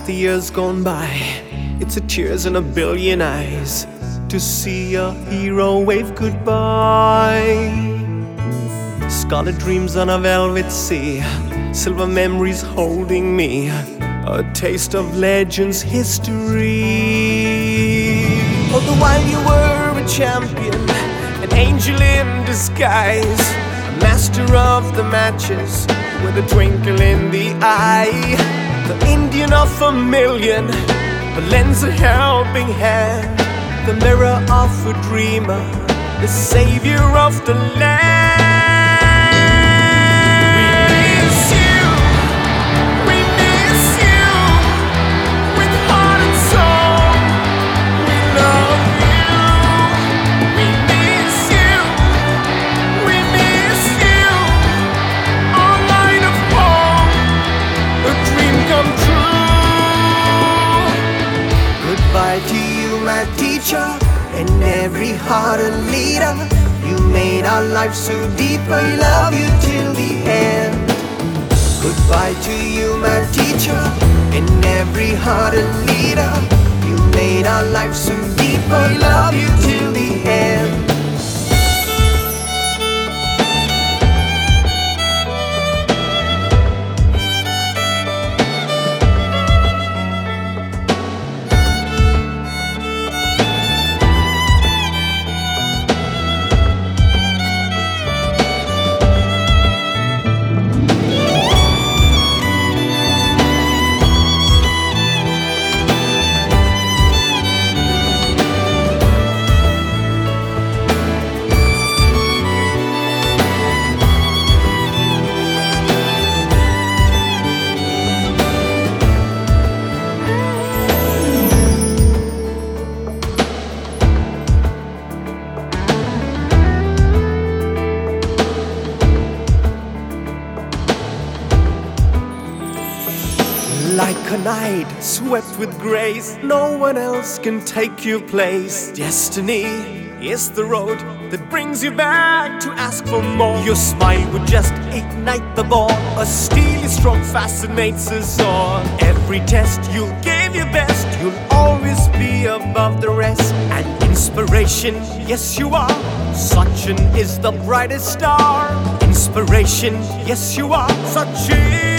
the years gone by, it's a tears in a billion eyes to see a hero wave goodbye. Scarlet dreams on a velvet sea, silver memories holding me, a taste of legends history. All the while you were a champion, an angel in disguise, a master of the matches with a twinkle in the eye, the Indian of a million, the lens a helping hand, the mirror of a dreamer, the savior of the land. Goodbye to you, my teacher, and every heart a leader. You made our life so deep, I love you till the end. Goodbye to you, my teacher, and every heart a leader. You made our life so deep, I love you till the end. Like a knight swept with grace, no one else can take your place. Destiny is the road that brings you back to ask for more. Your smile would just ignite the ball, a steely stroke fascinates us all. Every test you'll give your best, you'll always be above the rest. An inspiration, yes you are, Sachin is the brightest star. Inspiration, yes you are, Sachin.